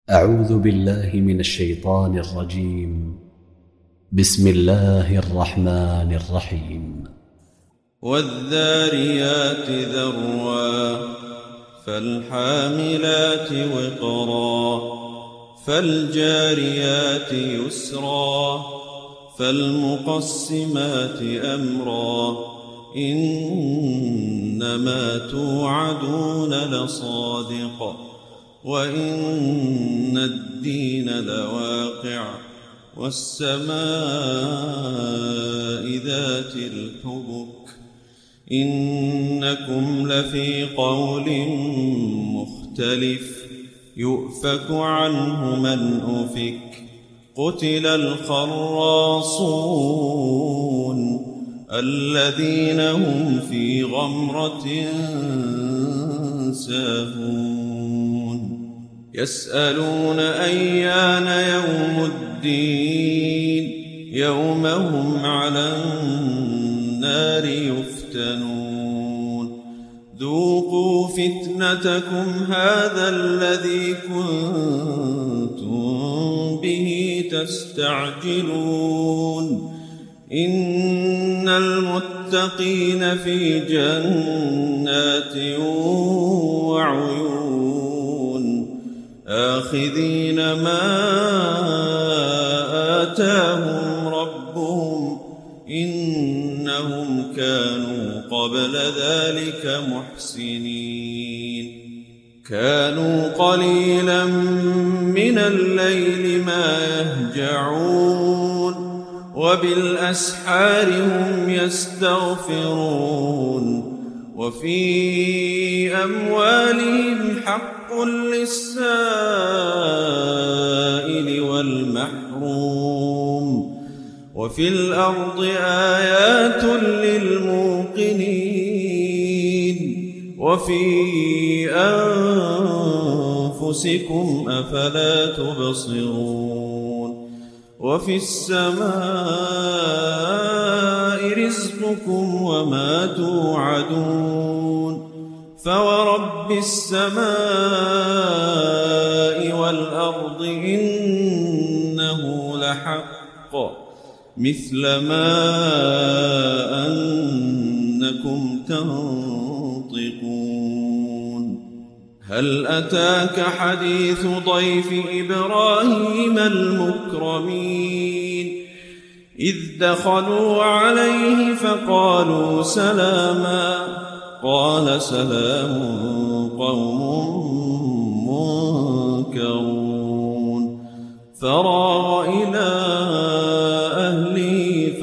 أعوذ بالله من الشيطان الرجيم. بسم الله الرحمن الرحيم. والذاريات ذروا فالحاملات وقرا فالجاريات يسرا فالمقسمات أمرا إنما توعدون لصادق وإن الدين لواقع والسماء ذات الحبك إنكم لفي قول مختلف يؤفك عنه من أفك قتل الخراصون الذين هم في غمرة ساهون يسألون أيان يوم الدين يوم هم على النار يفتنون ذوقوا فتنتكم هذا الذي كنتم به تستعجلون إن المتقين في جنات وعيون آخذين ما آتاهم ربهم إنهم كانوا قبل ذلك محسنين كانوا قليلا من الليل ما يهجعون وبالأسحار هم يستغفرون وفي أموالهم حق للسائل والمحروم وفي الأرض آيات للموقنين وفي أنفسكم أفلا تبصرون وفي السماء رزقكم وما توعدون فورب السماء والأرض إنه لحق مثل ما أنكم تنطقون هل أتاك حديث ضيف إبراهيم المكرمين إذ دخلوا عليه فقالوا سلاما قال سلام قوم منكرون فراغ إلى أهله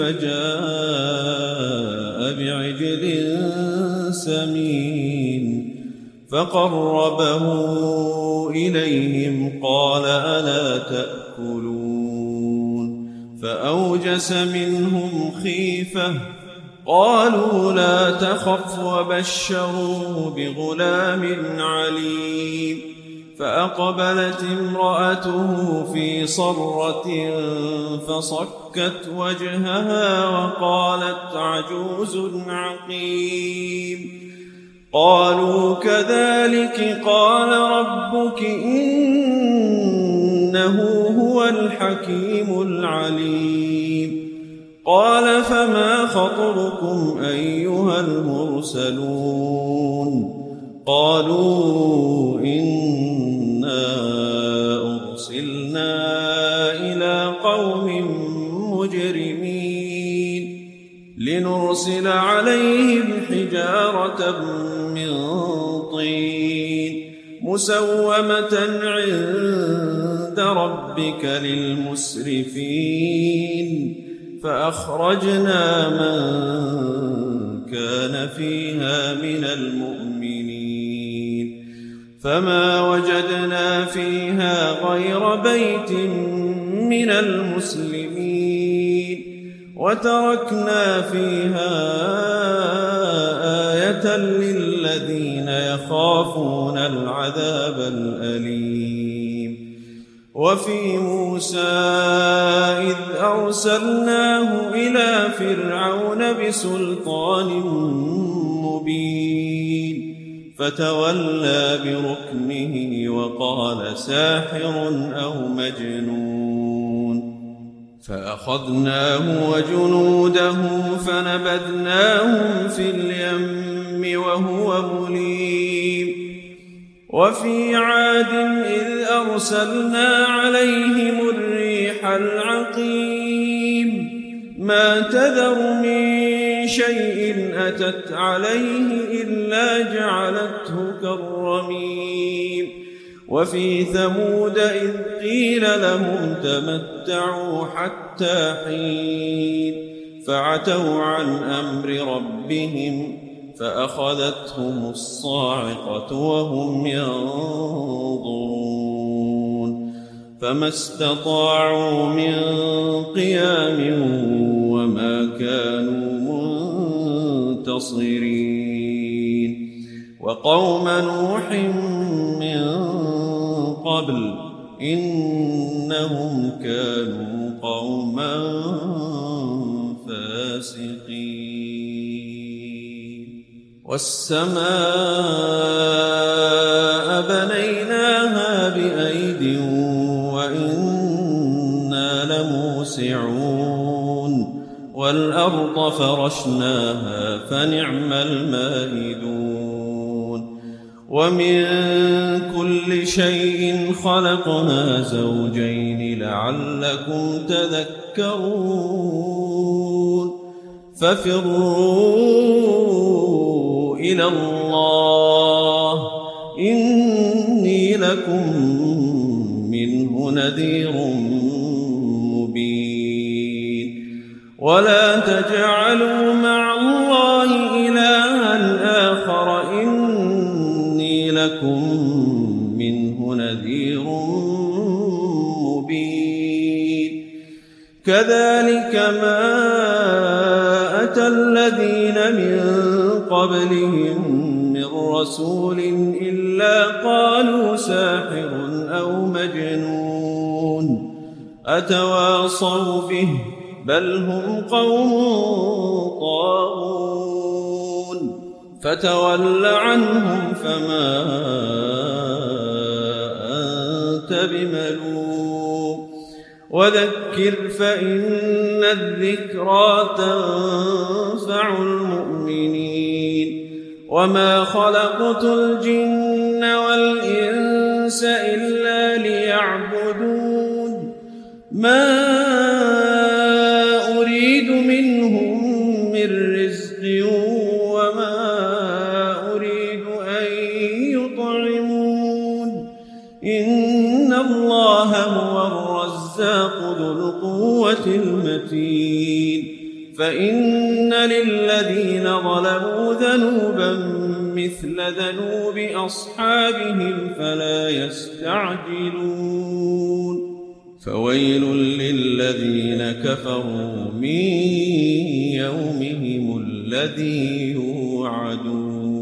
فجاء بعجل سمين فقربه إليهم قال ألا تأكلون فأوجس منهم خيفة قالوا لا تخف وبشروه بغلام عليم فأقبلت امرأته في صرة فصكت وجهها وقالت عجوز عقيم قالوا كذلك قال ربك إنه هو الحكيم العليم قال فما خطبكم أيها المرسلون قالوا إنا أرسلنا إلى قوم مجرمين لنرسل عليهم حجارة من طين مسومة عند ربك للمسرفين فأخرجنا من كان فيها من المؤمنين فما وجدنا فيها غير بيت من المسلمين وتركنا فيها آية للذين يخافون العذاب الأليم وفي موسى إذ أرسلناه إلى فرعون بسلطان مبين فتولى بركنه وقال ساحر أو مجنون. فأخذناه وجنوده فنبذناهم في اليم وهو مليم. وفي عاد إذ أرسلنا عليهم الريح العقيم ما تذر من شيء أتت عليه إلا جعلته كالرميم. وفي ثمود إذ قيل لهم تمتعوا حتى حين فعتوا عن أمر ربهم فأخذتهم الصاعقة وهم ينظرون فما استطاعوا من قيام وما كانوا منتصرين. وقوم نوح من قبل إنهم كانوا قوما فاسقين. والسماء بنيناها بأيد وإنا لموسعون والأرض فرشناها فنعم الماهدون. ومن كل شيء خلقنا زوجين لعلكم تذكرون. ففروا إلى الله إني لكم منه نذير مبين. ولا تجعلوا مع الله إلها آخر إني لكم منه نذير مبين. كذلك ما أتى الذين من قبلهم من رسول إلا قالوا ساحر أو مجنون أتواصوا به بل هم قوم طاغون. فتول عنهم فما أنت بملوم وذكر فإن الذكرى تنفع المؤمنين. وما خلقت الجن والإنس إلا ليعبدون ما أريد منهم من رزق وما أريد أن يطعمون إن الله هو الرزاق ذو القوة المتين. فإن للذين ظلموا ذنوبا مثل ذنوب أصحابهم فلا يستعجلون. فويل للذين كفروا من يومهم الذي يوعدون.